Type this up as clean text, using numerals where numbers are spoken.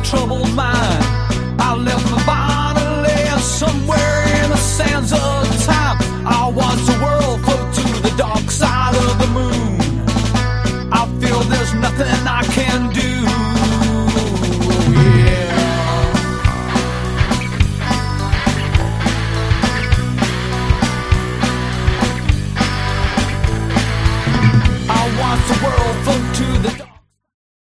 troubled mind. I left my body laying somewhere in the sands of time. I watch the world float to the dark side of the moon. I feel there's nothing I can do. The world float to the